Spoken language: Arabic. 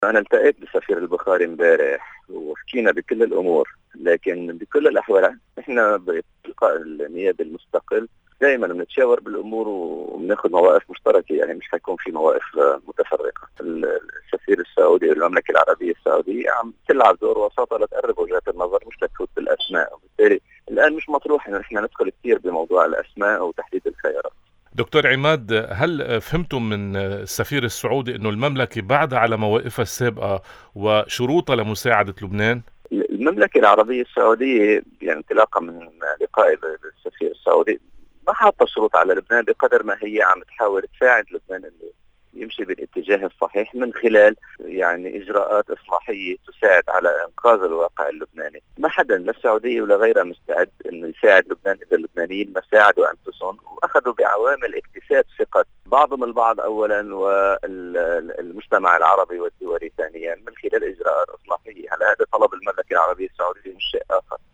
أنا التقيت بالسفير البخاري امبارح وحكينا بكل الأمور، لكن بكل الأحوال إحنا بإلقاء النيابي المستقل دائما بنتشاور بالأمور وبناخذ مواقف مشتركة، يعني مش حيكون في مواقف متفرقة. السفير السعودي والمملكة العربية السعودية عم تلعب دور وساطة لتقرب وجهات النظر، مش لتفوت بالأسماء، وبالتالي الآن مش مطروح إنه إحنا ندخل كثير بموضوع الأسماء وتحديد الخيارات. دكتور عماد، هل فهمتم من السفير السعودي أنه المملكة بعد على مواقفها السابقة وشروطها لمساعدة لبنان؟ المملكة العربية السعودية يعني انطلاقا من لقائي بالسفير السعودي ما حاطة شروط على لبنان بقدر ما هي عم تحاول تساعد لبنان انه يمشي بالاتجاه الصحيح من خلال يعني اجراءات اصلاحيه تساعد على انقاذ الواقع اللبناني. ما حدا لا السعوديه ولا غيرها مستعد انه يساعد لبنان اذا اللبنانيين ما ساعدوا انفسهم واخذوا بعوامل اكتساب ثقه بعضهم البعض اولا والمجتمع العربي والدولي ثانيا من خلال اجراءات اصلاحيه. هلا هذا طلب المملكه العربيه السعوديه مش شيء اخر.